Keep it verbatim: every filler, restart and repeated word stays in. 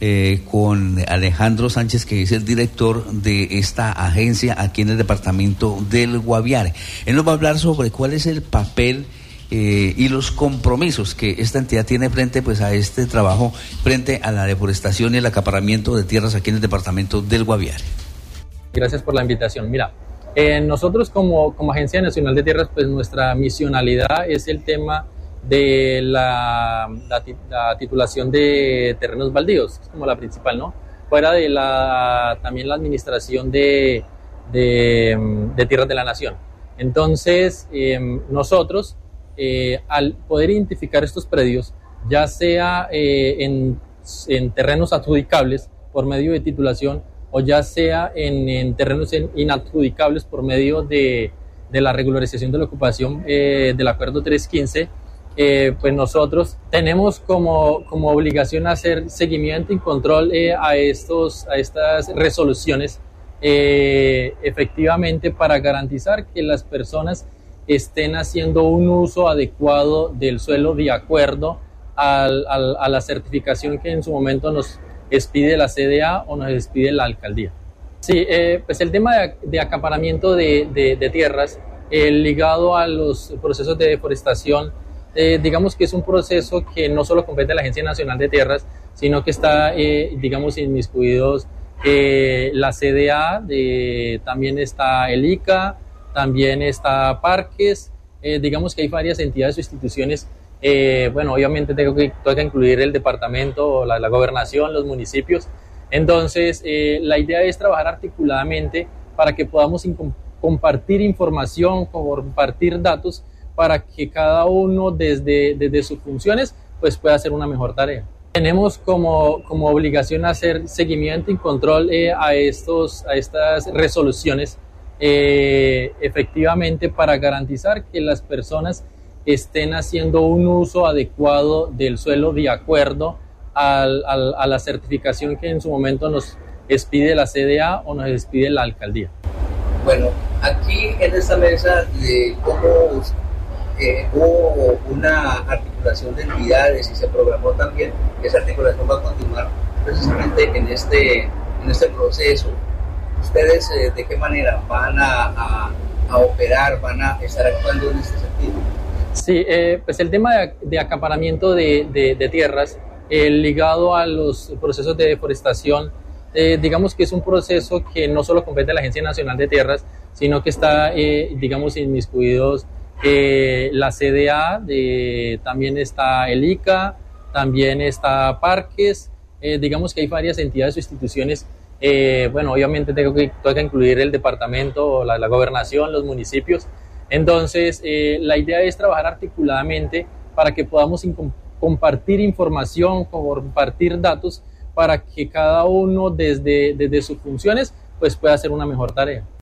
eh, con Alejandro Sánchez, que es el director de esta agencia aquí en el departamento del Guaviare. Él nos va a hablar sobre cuál es el papel eh, y los compromisos que esta entidad tiene frente pues a este trabajo, frente a la deforestación y el acaparamiento de tierras aquí en el departamento del Guaviare. Gracias por la invitación. Mira, eh, nosotros como, como Agencia Nacional de Tierras, pues nuestra misionalidad es el tema de la, la, la titulación de terrenos baldíos, es como la principal, ¿no? Fuera de la, también la administración de, de, de tierras de la nación. Entonces, eh, nosotros, eh, al poder identificar estos predios, ya sea eh, en, en terrenos adjudicables por medio de titulación, o ya sea en, en terrenos inadjudicables por medio de, de la regularización de la ocupación eh, del Acuerdo trescientos quince, eh, pues nosotros tenemos como, como obligación hacer seguimiento y control eh, a, estos, a estas resoluciones, eh, efectivamente para garantizar que las personas estén haciendo un uso adecuado del suelo de acuerdo al, al, a la certificación que en su momento nos expide la C D A o nos expide la alcaldía. Sí, eh, pues el tema de, de acaparamiento de, de, de tierras eh, ligado a los procesos de deforestación, eh, digamos que es un proceso que no solo compete a la Agencia Nacional de Tierras, sino que está, eh, digamos, inmiscuidos eh, la C D A, de, también está el I C A, también está Parques, eh, digamos que hay varias entidades o instituciones. Eh, bueno, obviamente tengo que, tengo que incluir el departamento, la, la gobernación, los municipios. Entonces, eh, la idea es trabajar articuladamente para que podamos in- compartir información, compartir datos, para que cada uno desde, desde sus funciones pues, pueda hacer una mejor tarea. Tenemos como, como obligación hacer seguimiento y control eh, a, estos, a estas resoluciones, eh, efectivamente para garantizar que las personas estén haciendo un uso adecuado del suelo de acuerdo al, al, a la certificación que en su momento nos expide la C D A o nos expide la alcaldía. Bueno, aquí en esta mesa de cómo eh, hubo una articulación de entidades y se programó también que esa articulación va a continuar precisamente en este, en este proceso. ¿Ustedes eh, de qué manera van a, a, a operar, van a estar actuando en este sentido? Sí, eh, pues el tema de, de acaparamiento de, de, de tierras eh, ligado a los procesos de deforestación, eh, digamos que es un proceso que no solo compete a la Agencia Nacional de Tierras, sino que está, eh, digamos, inmiscuidos eh, la C D A, de, también está el I C A, también está Parques, eh, digamos que hay varias entidades o instituciones. Eh, bueno, obviamente tengo que, tengo que incluir el departamento, la, la gobernación, los municipios. Entonces, eh, la idea es trabajar articuladamente para que podamos in- compartir información, compartir datos, para que cada uno desde, desde sus funciones pues, pueda hacer una mejor tarea.